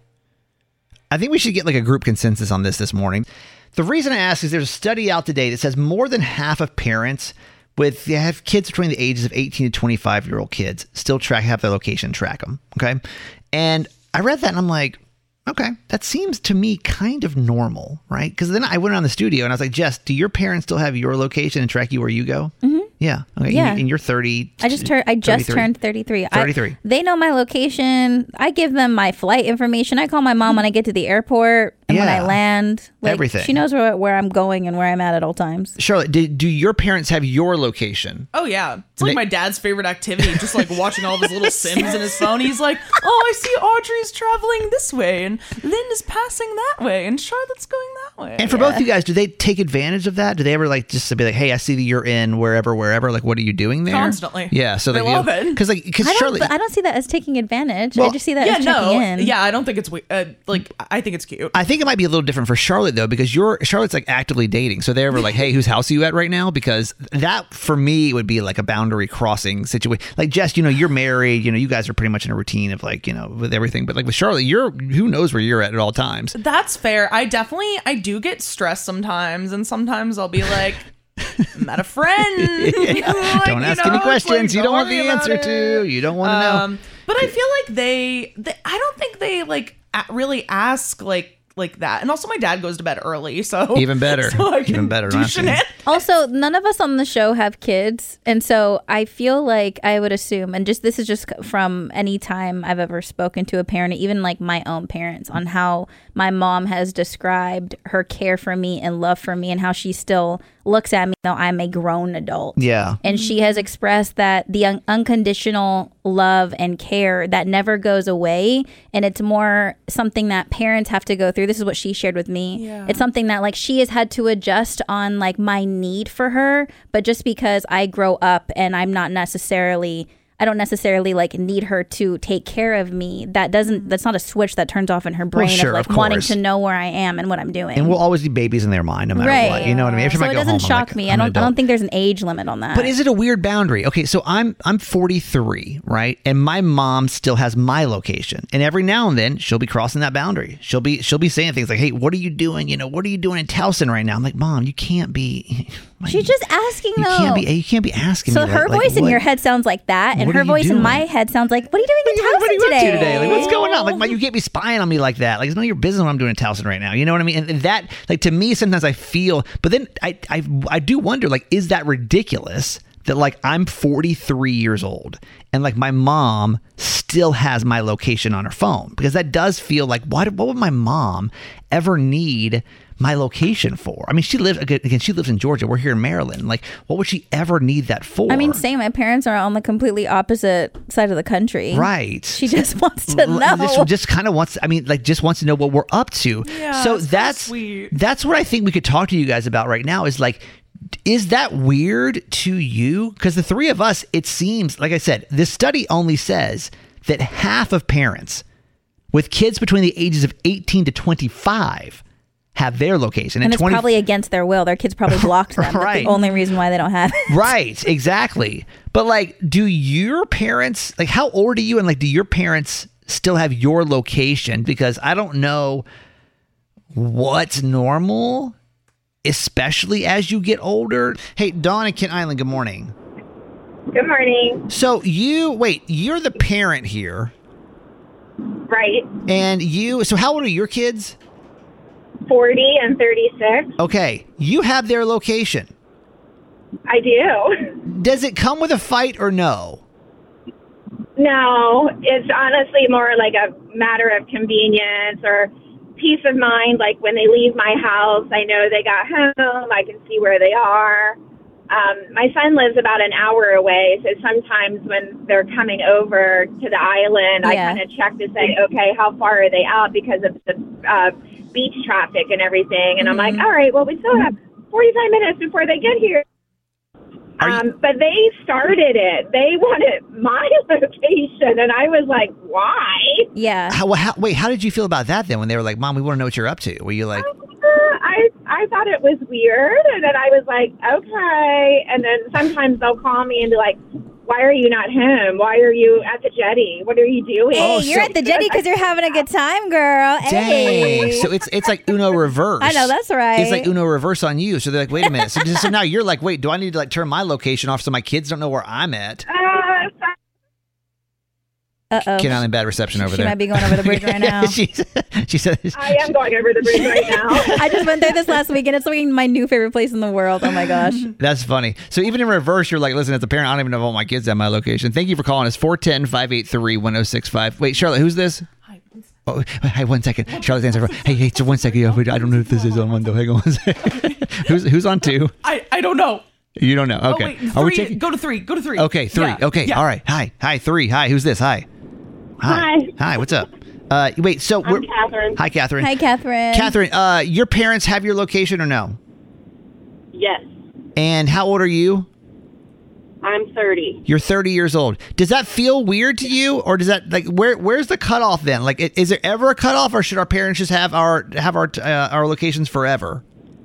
I think we should get like a group consensus on this this morning. The reason I ask is there's a study out today that says more than half of parents with they have kids between the ages of eighteen to twenty-five year old kids still track have their location, track them. Okay. And I read that and I'm like, okay, that seems to me kind of normal, right? Because then I went around the studio and I was like, Jess, do your parents still have your location and track you where you go? Mm-hmm. Yeah. Okay. Yeah. And, and you're thirty. I just turned. I just thirty-three. turned thirty-three. thirty-three. I, they know my location. I give them my flight information. I call my mom when I get to the airport and when I Yeah. land. Like, Everything. She knows where, where I'm going and where I'm at at all times. Charlotte, do, do your parents have your location? Oh yeah, it's like They- my dad's favorite activity, just like watching all of his little Sims in his phone. He's like, "Oh, I see Audrey's traveling this way, and Lynn is passing that way, and Charlotte's going that way." And for both you guys, do they take advantage of that? Do they ever like just to be like, "Hey, I see that you're in wherever, wherever. Like, what are you doing there?" Constantly. Yeah. So They like, love it. because like because I don't. Charlotte. but I don't see that as taking advantage. Well, I just see that yeah, as checking no, in. yeah, I don't think it's we- uh, like I think it's cute. I think it might be a little different for Charlotte though, because you're Charlotte's like actively dating. So they're ever like, "Hey, whose house are you at right now?" Because that for me would be like a boundary crossing situation. Like Jess, you know, you're married. You know, you guys are pretty much in a routine of like, you know, with everything. But like with Charlotte, you're who knows where you're at at all times. That's fair. I definitely I do get stressed sometimes, and sometimes I'll be like, "Met a friend." Like, Don't you ask know, any it's questions like, you don't want worry the about answer it. to. You don't want to know. Um, but I feel like they, they, I don't think they like a- really ask like like that. And also, my dad goes to bed early, so Even better. so I can Even better, Do not asking. shenanigans. Also, none of us on the show have kids, and so I feel like I would assume, and just this is just from any time I've ever spoken to a parent, even like my own parents, on how my mom has described her care for me and love for me, and how she still looks at me though I'm a grown adult. Yeah. And she has expressed that the un- unconditional love and care that never goes away. And it's more something that parents have to go through. This is what she shared with me. Yeah. It's something that like she has had to adjust on like my need for her. But just because I grow up and I'm not necessarily I don't necessarily like need her to take care of me. That doesn't. That's not a switch that turns off in her brain sure, of like of wanting course. to know where I am and what I'm doing. And we'll always be babies in their mind, no matter right. what. You know what I mean? Every time so I it go doesn't home, I'm shock like, me. I'm I an don't. I adult. don't think there's an age limit on that. But is it a weird boundary? Okay, so I'm I'm forty-three, right? And my mom still has my location. And every now and then she'll be crossing that boundary. She'll be she'll be saying things like, "Hey, what are you doing? You know, what are you doing in Towson right now?" I'm like, "Mom, you can't be She's just asking you though. can't be you can't be asking So me her that. Like, voice in what- your head sounds like that, and what her are you voice in doing? my head sounds like, "What are you doing in What are you Towson up today? to today? Like, what's going on? Like, Mom, you can't be spying on me like that. Like, it's none of your business what I'm doing in Towson right now. You know what I mean? And, and that, like, to me, sometimes I feel, but then I, I, I do wonder, like, is that ridiculous that, like, I'm forty-three years old and, like, my mom still has my location on her phone? Because that does feel like, what, what would my mom ever need my location for? I mean, she lives, again, she lives in Georgia. We're here in Maryland. Like, what would she ever need that for? I mean, same. My parents are on the completely opposite side of the country. Right. She just wants to L- know. Just, just kind of wants. I mean, like, just wants to know what we're up to. Yeah, so that's so that's sweet. that's what I think we could talk to you guys about right now. Is like, is that weird to you? Because the three of us, it seems, like I said, this study only says that half of parents with kids between the ages of eighteen to twenty-five have their location, and it's twenty probably against their will. Their kids probably blocked them. That's Right. the only reason why they don't have it. Right, exactly. But like, do your parents, like, how old are you? And like, do your parents still have your location because I don't know what's normal, especially as you get older. Hey, Dawn and Kent Island, good morning. Good morning. So you, wait, you're the parent here. Right. And you, so how old are your kids? forty and thirty-six. Okay, you have their location. I do. Does it come with a fight or no? No, it's honestly more like a matter of convenience or peace of mind. Like when they leave my house, I know they got home. I can see where they are. Um, my son lives about an hour away, so sometimes when they're coming over to the island, I Yeah. kind of check to say, okay, how far are they out because of the uh, beach traffic and everything. And I'm like, all right, well, we still have forty-five minutes before they get here. Are you- Um, but they started it. They wanted my location, and I was like, why? Yeah. How, how, wait, how did you feel about that then when they were like, Mom, we want to know what you're up to? Were you like, Uh, I I thought it was weird, and then I was like, okay. And then sometimes they'll call me and be like, why are you not home? Why are you at the jetty? What are you doing? Hey, Oh, you're so- at the jetty because you're having a good time, girl. dang? Hey. So it's it's like Uno reverse. I know, that's right. It's like Uno reverse on you. So they're like, wait a minute. So, so now you're like, wait, do I need to like turn my location off so my kids don't know where I'm at? Uh, Uh-oh. Kent Island, bad reception over She there. might be going over the bridge right now. she, she said, I am going over the bridge right now. I just went there this last week, and it's like my new favorite place in the world. Oh, my gosh. that's funny. So even in reverse, you're like, listen, as a parent, I don't even know if all my kids have my location. Thank you for calling us. four one zero, five eight three, one zero six five. Wait, Charlotte, who's this? Oh, hey, one second. Charlotte's answer. Hey, hey, so one second. I don't know if this is on one, though. Hang on one second. who's, who's on two? I, I don't know. You don't know. Oh, Okay. wait, Are we three, taking- go to three. Go to three. Okay, three. Yeah, Okay, yeah. all right. Hi, hi, three. Hi, who's this? Hi. Hi. Hi, what's up? Uh, wait, so I'm we're... Catherine. Hi, Catherine. Hi, Catherine. Catherine, uh, your parents have your location or no? Yes, And how old are you? I'm thirty. You're thirty years old. Does that feel weird to you, or does that like where where's the cutoff then? Like, i- is there ever a cutoff, or should our parents just have our have our uh, our locations forever?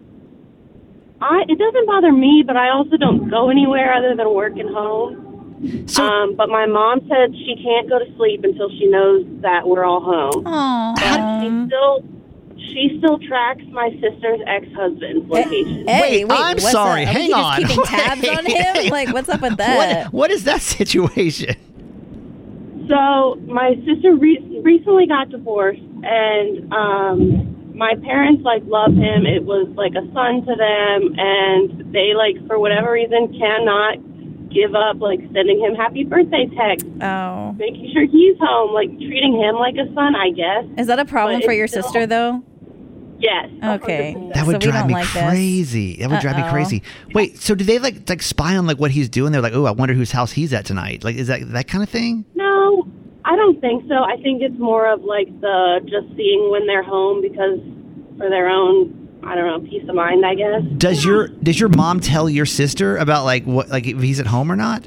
I, it doesn't bother me, but I also don't go anywhere other than work and home. So, Um, but my mom said she can't go to sleep until she knows that we're all home. Aw. But she still, she still tracks my sister's ex-husband's location. Hey, Wait, wait, I'm what's sorry. Up? Are Hang we just on. keeping tabs on him? Like, what's up with that? what what is that situation? So my sister re- recently got divorced, and um, my parents like love him. It was like a son to them, and they like for whatever reason cannot give up like sending him happy birthday texts, Oh. making sure he's home, like treating him like a son, I guess. Is that a problem But for it's your still- sister, though? Yes. Okay. one hundred percent. That would So we drive don't me like this. crazy. That would drive me Uh-oh. crazy. Wait, so do they like like spy on like what he's doing? They're like, oh, I wonder whose house he's at tonight. Like, is that that kind of thing? No, I don't think so. I think it's more of like the just seeing when they're home because for their own, I don't know, peace of mind, I guess. Does your does your mom tell your sister about like what like if he's at home or not?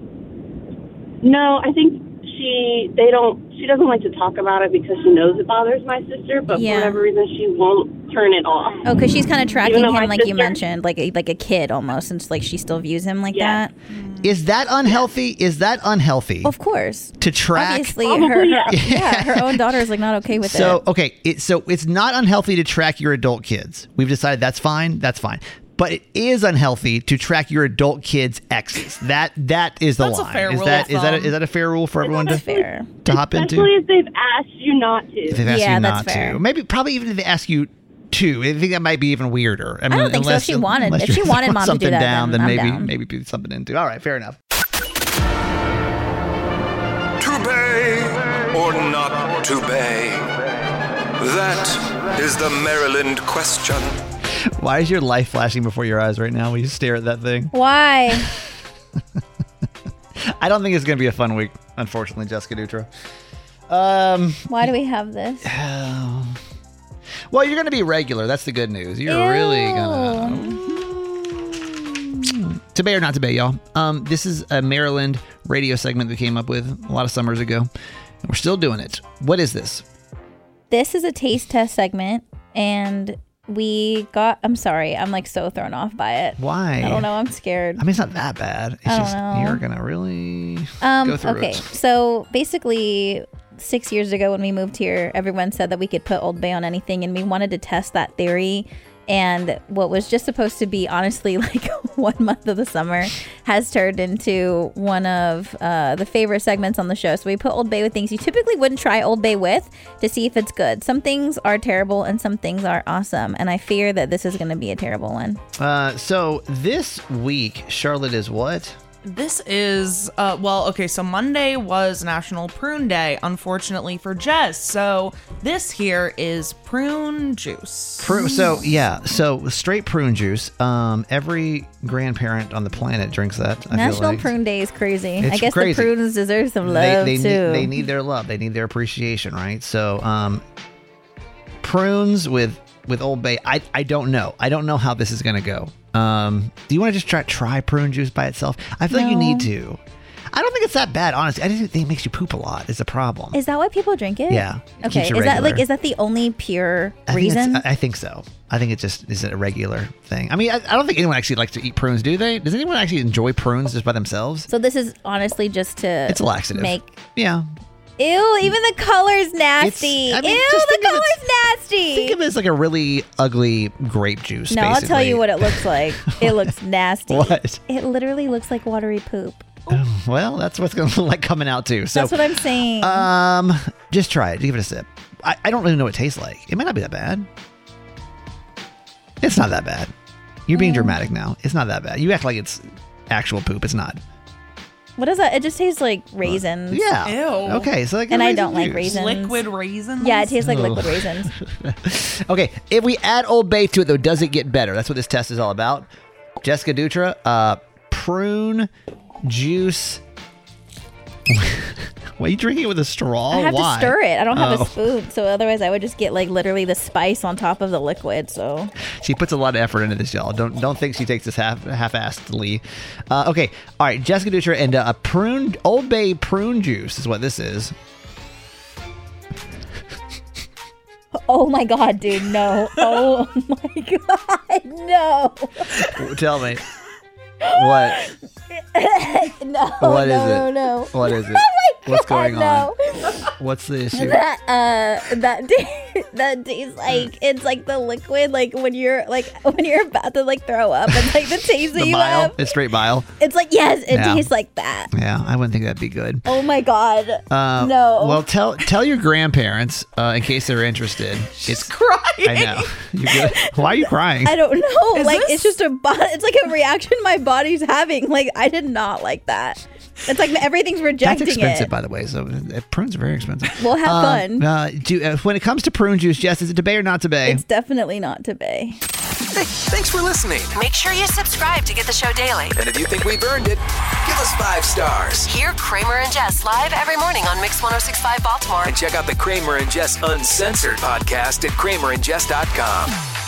No, I think she, they don't, she doesn't like to talk about it because she knows it bothers my sister, but Yeah. for whatever reason she won't turn it off. Oh, because she's kind of tracking Even him, though my like you sister- mentioned, like a, like a kid almost, since like she still views him like Yeah. that. Is that unhealthy? Is that unhealthy Of course. to track? Obviously, Probably, her, her yeah. yeah, her own daughter is like not okay with So it. okay, it, so it's not unhealthy to track your adult kids. We've decided that's fine. That's fine. But it is unhealthy to track your adult kids' exes. That that is the That's a line. fair is rule that of is that a, thumb. is that a fair rule for everyone to, That's fair. to hop into? Especially if they've asked you not If to. they've asked Yeah, you that's not fair. to, maybe probably even if they ask you to, I think that might be even weirder. I, mean, don't think so. If unless, she wanted- unless if you she wanted want mom to do something that, down, then then, I'm maybe down. maybe put something into. All right, fair enough. To bay or not to bay? That is the Maryland question. Why is your life flashing before your eyes right now when you stare at that thing? Why? I don't think it's going to be a fun week, unfortunately, Jessica Dutra. Um, Why do we have this? well, you're going to be regular. That's the good news. You're really going to... To bay or not to bay, y'all. Um, this is a Maryland radio segment we came up with a lot of summers ago, and we're still doing it. What is this? This is a taste test segment, and we got. I'm sorry. I'm like so thrown off by it. Why? I don't know. I'm scared. I mean, it's not that bad. It's I don't just know. you're going to really Um, go through okay, it. so basically, six years ago when we moved here, everyone said that we could put Old Bay on anything, and we wanted to test that theory. And what was just supposed to be, honestly, like one month of the summer has turned into one of uh, the favorite segments on the show. So we put Old Bay with things you typically wouldn't try Old Bay with to see if it's good. Some things are terrible and some things are awesome. And I fear that this is going to be a terrible one. Uh, so this week, Charlotte is what? This is, uh, well, okay, so Monday was National Prune Day, unfortunately for Jess. So this here is prune juice. Prune, so, yeah, so straight prune juice. Um, every grandparent on the planet drinks that, I National feel like. Prune Day is crazy. It's I guess crazy. the prunes deserve some They, love, they, too. need, they need their love. They need their appreciation, right? So, um, prunes with, with Old Bay, I, I don't know. I don't know how this is going to go. Um, do you want to just try try prune juice by itself? I feel No. like you need to. I don't think it's that bad, honestly. I just think it makes you poop a lot is the problem. Is that why people drink it? Yeah. It Okay. keeps you Is that like regular. is that the only pure I think that's- reason? I think so. I think it just is a regular thing. I mean, I, I don't think anyone actually likes to eat prunes, do they? Does anyone actually enjoy prunes just by themselves? So this is honestly just to It's a laxative. make. Yeah. Ew, even the color's nasty. I mean, Ew, just the think of it- color's nasty. Think of it as like a really ugly grape juice. no, I'll tell you basically. what it looks like. It looks nasty. What? It literally looks like watery poop. Well, that's what's going to look like coming out too. So That's what I'm saying. Um, just try it. Give it a sip. I, I don't really know what it tastes like. It might not be that bad. It's not that bad. You're being Mm. dramatic now. It's not that bad. You act like it's actual poop. It's not. What is that? It just tastes like raisins. Yeah. Ew. Okay, so like a And I raisin don't like juice. raisins. Liquid raisins? Yeah, it tastes like Ugh. liquid raisins. Okay, if we add Old Bay to it, though, does it get better? That's what this test is all about. Jessica Dutra, uh, prune juice. Why are you drinking it with a straw? I have Why? to stir it. I don't have Oh. a spoon, so otherwise I would just get like literally the spice on top of the liquid. So She puts a lot of effort into this, y'all. Don't don't think she takes this half half-assedly. Uh, okay, all right. Jessica Dutra and uh, a prune Old Bay prune juice is what this is. oh my god, dude, no! Oh my god, no! Tell me what no! what is no, it? No, no! What is it? Oh my What's God, going on? no. What's the issue? That uh, that ta- that tastes like it's like the liquid, like when you're like when you're about to like throw up, and like the taste that The you bile. have. It's straight bile. It's like yes, it Yeah. tastes like that. Yeah, I wouldn't think that'd be good. Oh my god, Uh, no! Well, tell tell your grandparents uh, in case they're interested. It's crying. I know. You good? Why are you crying? I don't know. Is like this- it's just a bo- it's like a reaction my body's having. Like I did not like that. It's like everything's That's rejecting expensive, it. by the way. So uh, prunes are very expensive. We'll have Uh, fun. Uh, do, uh, when it comes to prune juice, Jess, is it to bay or not to bay? It's definitely not to bay. Hey, thanks for listening. Make sure you subscribe to get the show daily. And if you think we've earned it, give us five stars. Hear Kramer and Jess live every morning on Mix one oh six point five Baltimore. And check out the Kramer and Jess Uncensored podcast at kramer and jess dot com.